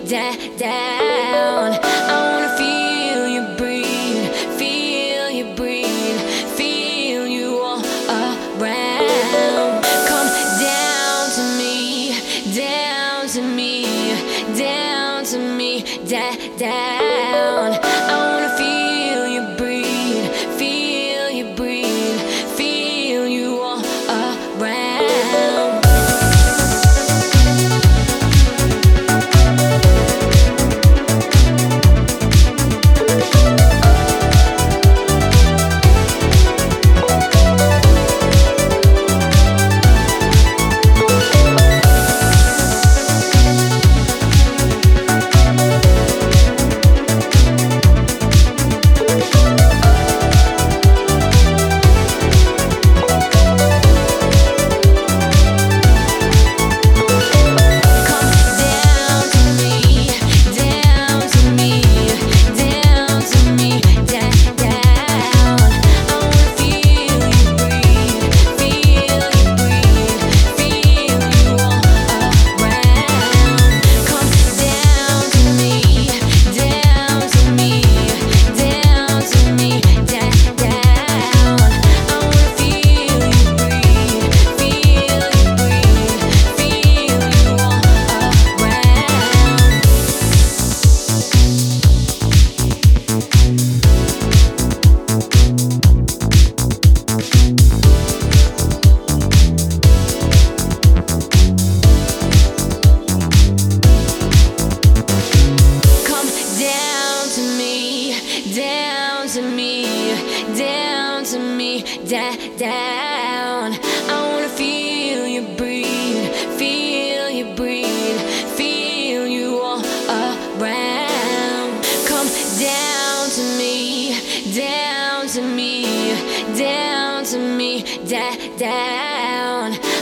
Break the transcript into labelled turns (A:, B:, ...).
A: down. I wanna feel you breathe, feel you breathe, feel you all around. Come down to me, down to me, down to me, down. I wanna feel you breathe, feel you breathe, feel you all around. Down. I wanna feel you breathe, feel you breathe, feel you all around. Come down to me, down to me, down to me, down.